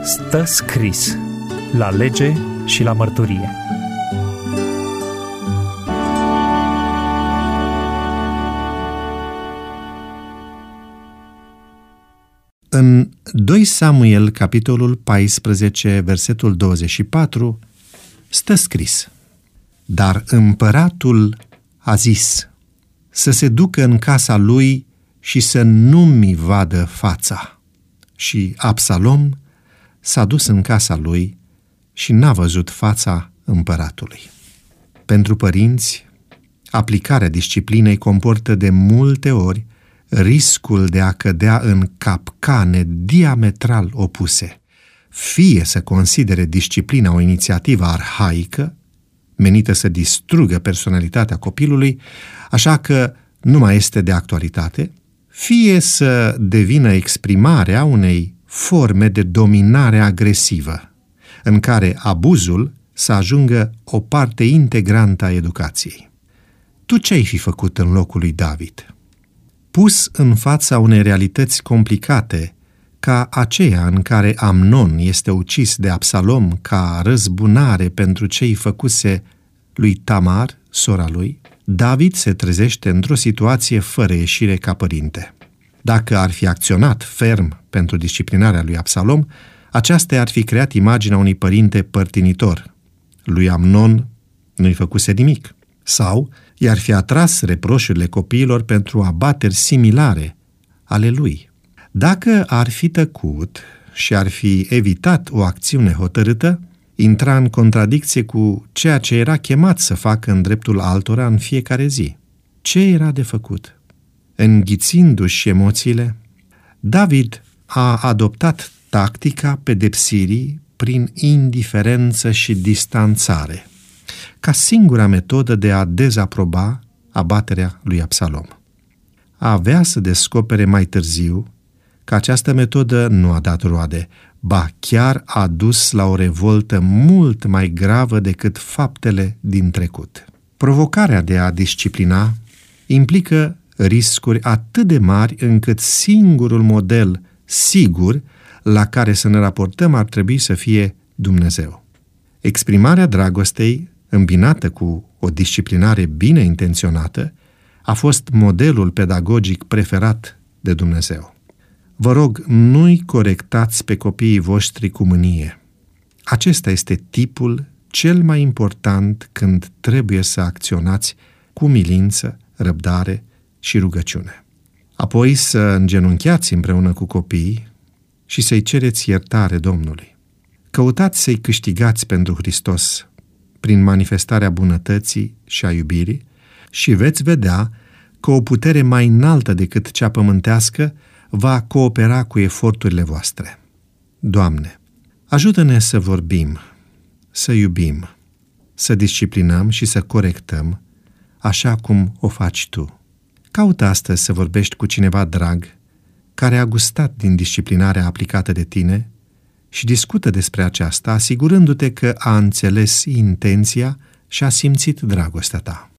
Stă scris la lege și la mărturie. În 2 Samuel, capitolul 14, versetul 24, stă scris: Dar împăratul a zis să se ducă în casa lui și să nu-mi vadă fața. Și Absalom s-a dus în casa lui și n-a văzut fața împăratului. Pentru părinți, aplicarea disciplinei comportă de multe ori riscul de a cădea în capcane diametral opuse. Fie să considere disciplina o inițiativă arhaică, menită să distrugă personalitatea copilului, așa că nu mai este de actualitate, fie să devină exprimarea unei forme de dominare agresivă, în care abuzul să ajungă o parte integrantă a educației. Tu ce ai fi făcut în locul lui David? Pus în fața unei realități complicate, ca aceea în care Amnon este ucis de Absalom ca răzbunare pentru ce-i făcuse lui Tamar, sora lui, David se trezește într-o situație fără ieșire ca părinte. Dacă ar fi acționat ferm pentru disciplinarea lui Absalom, aceasta ar fi creat imaginea unui părinte părtinitor. Lui Amnon nu-i făcuse nimic. Sau i-ar fi atras reproșurile copiilor pentru abateri similare ale lui. Dacă ar fi tăcut și ar fi evitat o acțiune hotărâtă, intra în contradicție cu ceea ce era chemat să facă în dreptul altora în fiecare zi. Ce era de făcut? Înghițindu-și emoțiile, David a adoptat tactica pedepsirii prin indiferență și distanțare, ca singura metodă de a dezaproba abaterea lui Absalom. Avea să descopere mai târziu că această metodă nu a dat roade, ba chiar a dus la o revoltă mult mai gravă decât faptele din trecut. Provocarea de a disciplina implică riscuri atât de mari încât singurul model sigur la care să ne raportăm ar trebui să fie Dumnezeu. Exprimarea dragostei, îmbinată cu o disciplinare bine intenționată, a fost modelul pedagogic preferat de Dumnezeu. Vă rog, nu-i corectați pe copiii voștri cu mânie. Acesta este tipul cel mai important când trebuie să acționați cu milință, răbdare și rugăciune. Apoi să îngenunchiați împreună cu copiii și să-i cereți iertare Domnului. Căutați să-i câștigați pentru Hristos prin manifestarea bunătății și a iubirii și veți vedea că o putere mai înaltă decât cea pământească va coopera cu eforturile voastre. Doamne, ajută-ne să vorbim, să iubim, să disciplinăm și să corectăm, așa cum o faci Tu. Caută astăzi să vorbești cu cineva drag, care a gustat din disciplinarea aplicată de tine și discută despre aceasta, asigurându-te că a înțeles intenția și a simțit dragostea ta.